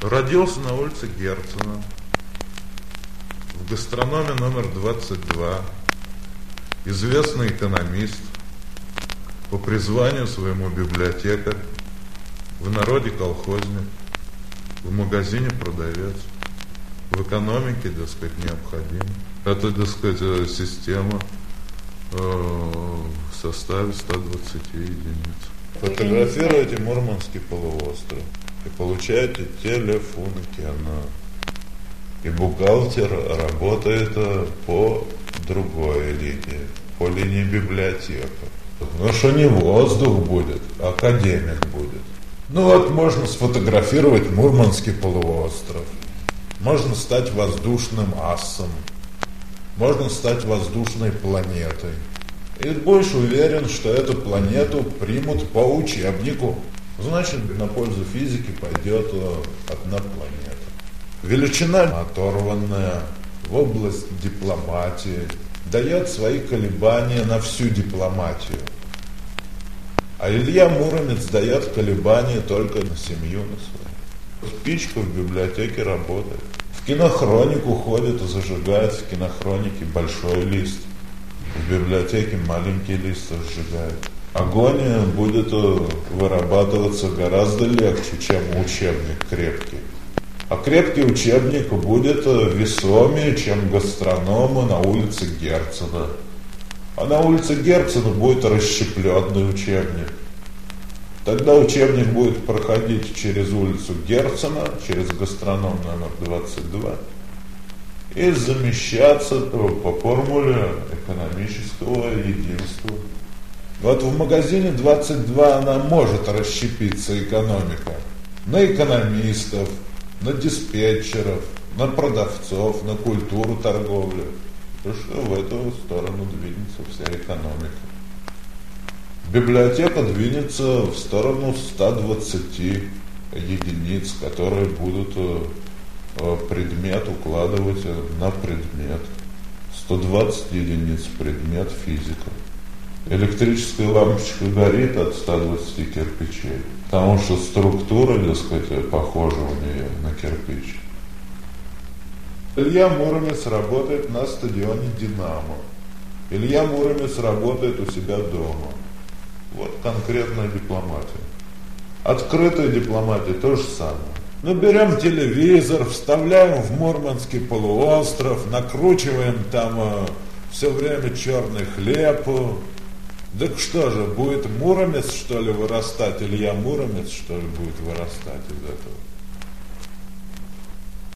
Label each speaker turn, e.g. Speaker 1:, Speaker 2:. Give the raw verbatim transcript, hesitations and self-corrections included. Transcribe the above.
Speaker 1: Родился на улице Герцена, в гастрономе номер двадцать два, известный экономист, по призванию своему библиотекарь, в народе колхозник, в магазине продавец, в экономике, так сказать, необходим. Это, так сказать, система э, в составе ста двадцати единиц. Фотографируйте Мурманский полуостров и получаете телефункена. И бухгалтер работает по другой линии, по линии библиотека. Ну что не воздух будет, а академик будет. Ну вот можно сфотографировать Мурманский полуостров. Можно стать воздушным асом. Можно стать воздушной планетой. И будешь уверен, что эту планету примут по учебнику. Значит, на пользу физики пойдет одна планета. Величина, оторванная в область дипломатии, дает свои колебания на всю дипломатию. А Илья Муромец дает колебания только на семью на свою. Спичка в библиотеке работает. В кинохронику ходит и зажигает в кинохронике большой лист. В библиотеке маленький лист сжигает. Огонь будет вырабатываться гораздо легче, чем учебник крепкий. А крепкий учебник будет весомее, чем гастронома на улице Герцена. А на улице Герцена будет расщепленный учебник. Тогда учебник будет проходить через улицу Герцена, через гастроном номер двадцать два и замещаться по формуле экономического единства. Вот в магазине двадцать два она может расщепиться, экономика, на экономистов, на диспетчеров, на продавцов, на культуру торговли. Потому что в эту сторону двинется вся экономика. Библиотека двинется в сторону ста двадцати единиц, которые будут предмет укладывать на предмет. сто двадцать единиц предмет физика. Электрическая лампочка горит от ста двадцати кирпичей, потому что структура, так сказать, похожа у нее на кирпич. Илья Муромец работает на стадионе «Динамо». Илья Муромец работает у себя дома. Вот конкретная дипломатия. Открытая дипломатия то же самое. Ну, берем телевизор, вставляем в Мурманский полуостров, накручиваем там э, все время черный хлеб. Так что же, будет Муромец, что ли, вырастать? Илья Муромец, что ли, будет вырастать из этого?